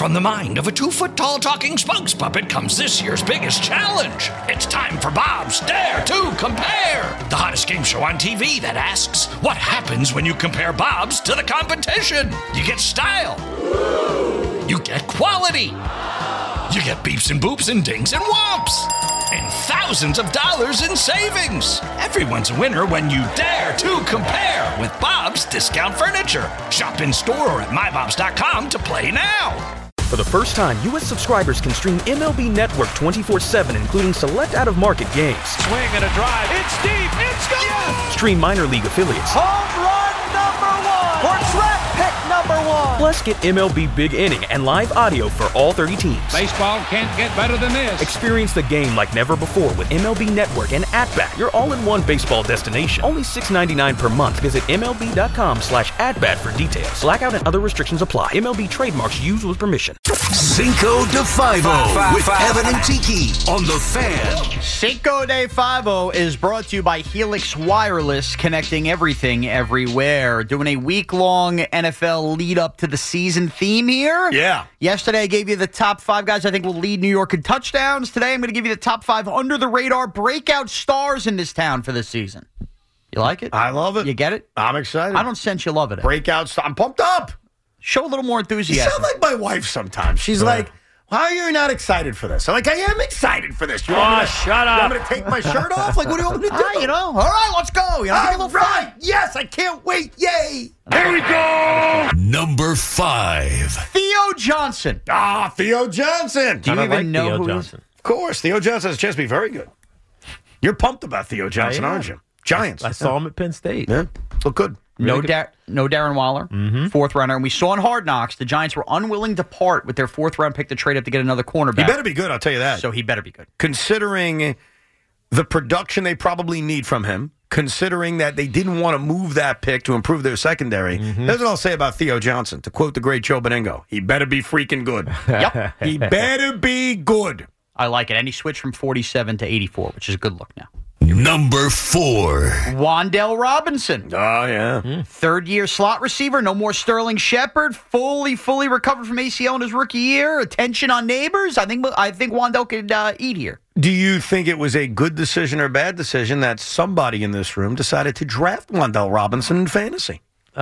From the mind of a 2-foot-tall talking spokes puppet comes this year's biggest challenge. It's time for Bob's Dare to Compare, the hottest game show on TV that asks, what happens when you compare Bob's to the competition? You get style. You get quality. You get beeps and boops and dings and whomps. And thousands of dollars in savings. Everyone's a winner when you dare to compare with Bob's Discount Furniture. Shop in store or at mybobs.com to play now. For the first time, U.S. subscribers can stream MLB Network 24/7, including select out-of-market games. Swing and a drive. It's deep. It's gone. Yes! Stream minor league affiliates. Home run number 1. Or draft pick number 1. Plus, get MLB Big Inning and live audio for all 30 teams. Baseball can't get better than this. Experience the game like never before with MLB Network and At-Bat, your all-in-one baseball destination. Only $6.99 per month. Visit MLB.com/atbat for details. Blackout and other restrictions apply. MLB trademarks used with permission. Cinco de Five-O with Evan and Tiki on The Fan. Cinco de Five-O is brought to you by Helix Wireless, connecting everything everywhere. Doing a week-long NFL lead-up to the season theme here. Yeah. Yesterday I gave you the top 5 guys I think will lead New York in touchdowns. Today I'm going to give you the top 5 under-the-radar breakout stars in this town for this season. You like it? I love it. You get it? I'm excited. I don't sense you love it. Breakout star. I'm pumped up. Show a little more You enthusiasm. sound like my wife sometimes. She's like, why are you not excited for this? I'm like, I am excited for this. Shut up. I'm going to take my shirt off? Like, what do you want me to do? All right, let's go. You know, give me a All little fun. right. Yes, I can't wait. Yay. Here we go. Number 5. Theo Johnson. Theo Johnson. Do you even know who he is? Of course. Theo Johnson has a chance to be very good. You're pumped about Theo Johnson, aren't you? Giants. I saw him at Penn State. Yeah. Look good. No Darren Waller, fourth rounder. And we saw in Hard Knocks, the Giants were unwilling to part with their fourth-round pick to trade up to get another cornerback. He better be good, I'll tell you that. So he better be good. Considering the production they probably need from him, considering that they didn't want to move that pick to improve their secondary, that's what I'll say about Theo Johnson. To quote the great Joe Beningo, he better be freaking good. Yep. He better be good. I like it. And he switched from 47 to 84, which is a good look now. Number 4. Wandale Robinson. Oh, yeah. Third-year slot receiver. No more Sterling Shepard. Fully recovered from ACL in his rookie year. Attention on neighbors. I think Wandale could eat here. Do you think it was a good decision or bad decision that somebody in this room decided to draft Wandale Robinson in fantasy?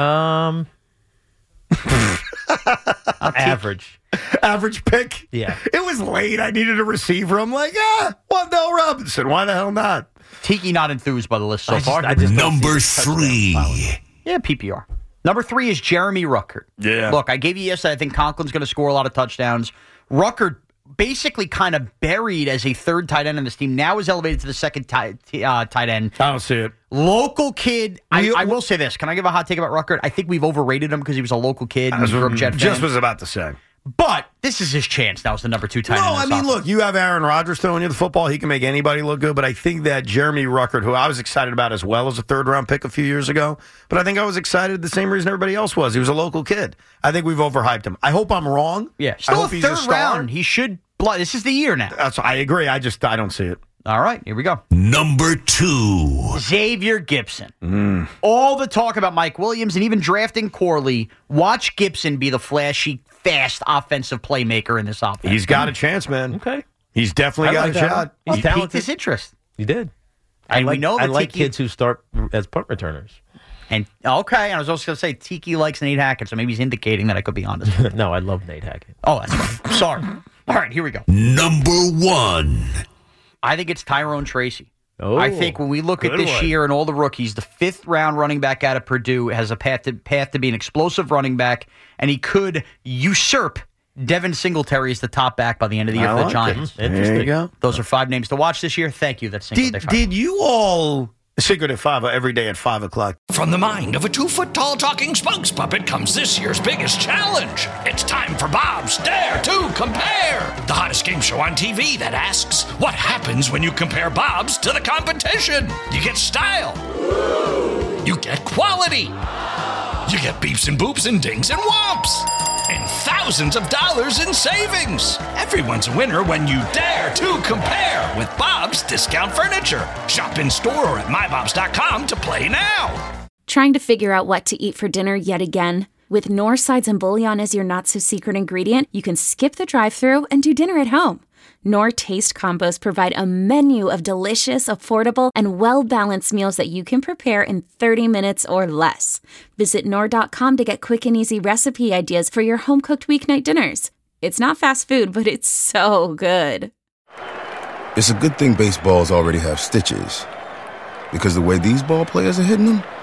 Average. Average pick? Yeah. It was late. I needed a receiver. I'm like, Wandale Robinson. Why the hell not? Tiki not enthused by the list so far. Number 3. Yeah, PPR. Number 3 is Jeremy Ruckert. Yeah. Look, I gave you yesterday, I think Conklin's going to score a lot of touchdowns. Ruckert basically kind of buried as a third tight end in this team. Now is elevated to the second tight end. I don't see it. Local kid. I will say this. Can I give a hot take about Ruckert? I think we've overrated him because he was a local kid. And grew up Jet fan. Just was about to say. But this is his chance now as the number 2 tight end. No, I mean, look, you have Aaron Rodgers throwing you the football. He can make anybody look good. But I think that Jeremy Ruckert, who I was excited about as well as a third-round pick a few years ago, but I think I was excited the same reason everybody else was. He was a local kid. I think we've overhyped him. I hope I'm wrong. Yeah, I still hope a he's a third star. round. He should. This is the year now. I agree. I don't see it. All right, here we go. Number 2. Xavier Gipson. All the talk about Mike Williams and even drafting Corley. Watch Gibson be the flashy, fast offensive playmaker in this offense. He's got a chance, man. Okay. He's definitely got a shot. He's He piqued talented. his interest. You did. And we know that I like Tiki, kids who start as punt returners. And okay, and I was also going to say Tiki likes Nate Hackett, so maybe he's indicating that I could be honest. No, I love Nate Hackett. Oh, that's right. Sorry. All right, here we go. Number 1. I think it's Tyrone Tracy. Oh, I think when we look at this year and all the rookies, the 5th-round running back out of Purdue has a path to be an explosive running back, and he could usurp Devin Singletary as the top back by the end of the year for the Giants. There you go. Those are 5 names to watch this year. Thank you. That's Cinco de Five. Did you all Cinco de Five every day at 5 o'clock? From the mind of a 2-foot-tall talking spokes puppet comes this year's biggest challenge. It's time for Bob's Dare to Compare, the hottest game show on TV that asks, what happens when you compare Bob's to the competition? You get style. You get quality. You get beeps and boops and dings and whomps. And thousands of dollars in savings. Everyone's a winner when you dare to compare with Bob's Discount Furniture. Shop in store or at mybobs.com to play now. Trying to figure out what to eat for dinner yet again? With Knorr sides and bouillon as your not-so-secret ingredient, you can skip the drive-thru and do dinner at home. Knorr Taste Combos provide a menu of delicious, affordable, and well-balanced meals that you can prepare in 30 minutes or less. Visit Knorr.com to get quick and easy recipe ideas for your home-cooked weeknight dinners. It's not fast food, but it's so good. It's a good thing baseballs already have stitches, because the way these ball players are hitting them,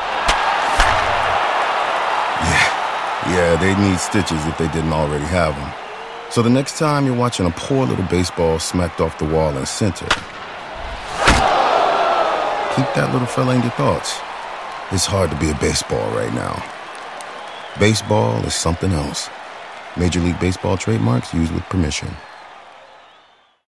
yeah, they'd need stitches if they didn't already have them. So the next time you're watching a poor little baseball smacked off the wall in center, keep that little fella in your thoughts. It's hard to be a baseball right now. Baseball is something else. Major League Baseball trademarks used with permission.